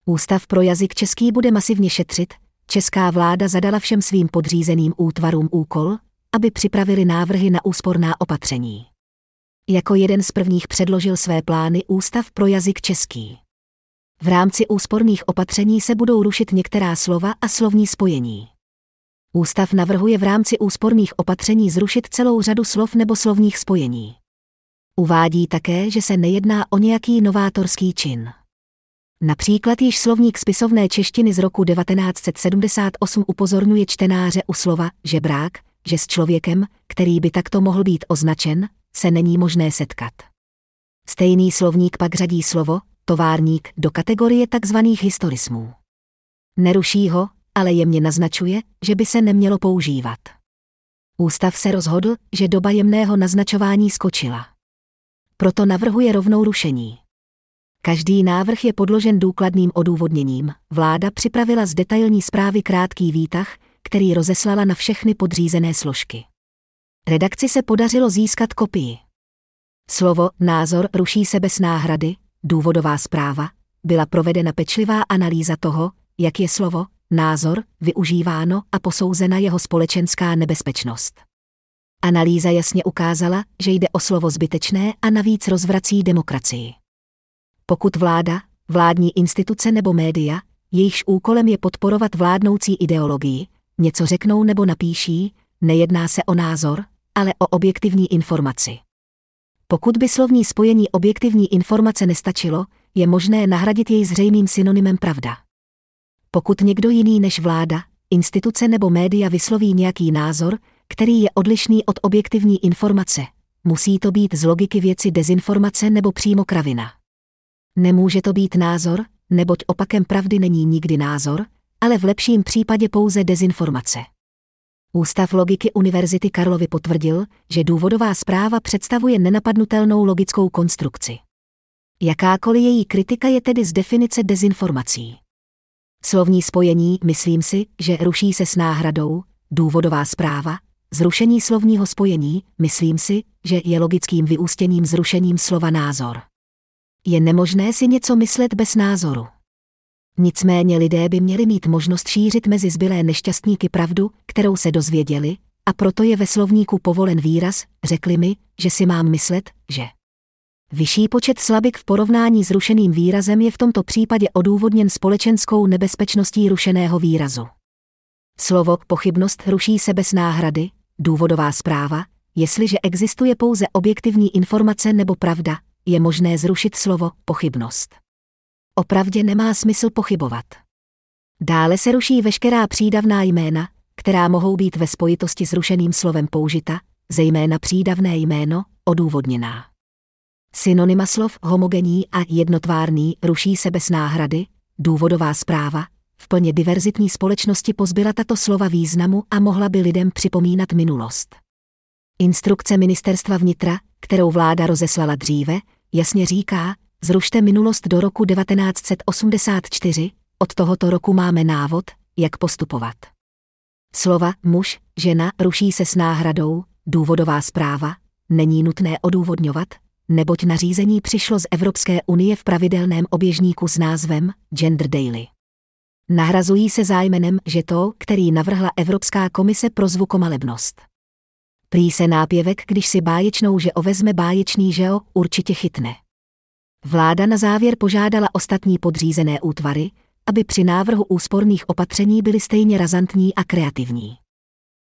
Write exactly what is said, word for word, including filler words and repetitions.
Ústav pro jazyk český bude masivně šetřit. Česká vláda zadala všem svým podřízeným útvarům úkol, aby připravili návrhy na úsporná opatření. Jako jeden z prvních předložil své plány Ústav pro jazyk český. V rámci úsporných opatření se budou rušit některá slova a slovní spojení. Ústav navrhuje v rámci úsporných opatření zrušit celou řadu slov nebo slovních spojení. Uvádí také, že se nejedná o nějaký novátorský čin. Například již slovník spisovné češtiny z roku devatenáct set sedmdesát osm upozorňuje čtenáře u slova žebrák, že s člověkem, který by takto mohl být označen, se není možné setkat. Stejný slovník pak řadí slovo továrník do kategorie tzv. Historismů. Neruší ho, ale jemně naznačuje, že by se nemělo používat. Ústav se rozhodl, že doba jemného naznačování skočila. Proto navrhuje rovnou rušení. Každý návrh je podložen důkladným odůvodněním. Vláda připravila z detailní zprávy krátký výtah, který rozeslala na všechny podřízené složky. Redakci se podařilo získat kopii. Slovo názor ruší se bez náhrady, důvodová zpráva, byla provedena pečlivá analýza toho, jak je slovo názor využíváno a posouzena jeho společenská nebezpečnost. Analýza jasně ukázala, že jde o slovo zbytečné a navíc rozvrací demokracii. Pokud vláda, vládní instituce nebo média, jejichž úkolem je podporovat vládnoucí ideologii, něco řeknou nebo napíší, nejedná se o názor, ale o objektivní informaci. Pokud by slovní spojení objektivní informace nestačilo, je možné nahradit jej zřejmým synonymem pravda. Pokud někdo jiný než vláda, instituce nebo média vysloví nějaký názor, který je odlišný od objektivní informace, musí to být z logiky věci dezinformace nebo přímo kravina. Nemůže to být názor, neboť opakem pravdy není nikdy názor, ale v lepším případě pouze dezinformace. Ústav logiky Univerzity Karlovy potvrdil, že důvodová zpráva představuje nenapadnutelnou logickou konstrukci. Jakákoliv její kritika je tedy z definice dezinformací. Slovní spojení, myslím si, že ruší se s náhradou, důvodová zpráva, zrušení slovního spojení, myslím si, že je logickým vyústěním zrušením slova názor. Je nemožné si něco myslet bez názoru. Nicméně lidé by měli mít možnost šířit mezi zbylé nešťastníky pravdu, kterou se dozvěděli, a proto je ve slovníku povolen výraz, řekli mi, že si mám myslet, že. Vyšší počet slabik v porovnání s rušeným výrazem je v tomto případě odůvodněn společenskou nebezpečností rušeného výrazu. Slovo pochybnost ruší se bez náhrady, důvodová zpráva, jestliže existuje pouze objektivní informace nebo pravda, je možné zrušit slovo pochybnost. O pravdě nemá smysl pochybovat. Dále se ruší veškerá přídavná jména, která mohou být ve spojitosti s rušeným slovem použita, zejména přídavné jméno, odůvodněná. Synonyma slov homogenní a jednotvárný ruší se bez náhrady, důvodová zpráva, v plně diverzitní společnosti pozbyla tato slova významu a mohla by lidem připomínat minulost. Instrukce ministerstva vnitra, kterou vláda rozeslala dříve, jasně říká, zrušte minulost do roku devatenáct set osmdesát čtyři, od tohoto roku máme návod, jak postupovat. Slova muž, žena ruší se s náhradou, důvodová zpráva, není nutné odůvodňovat, neboť nařízení přišlo z Evropské unie v pravidelném oběžníku s názvem Gender Daily. Nahrazují se zájmenem, že to, který navrhla Evropská komise pro zvukomalebnost. Prý se nápěvek, když si báječnou žeo vezme báječný žeo, určitě chytne. Vláda na závěr požádala ostatní podřízené útvary, aby při návrhu úsporných opatření byly stejně razantní a kreativní.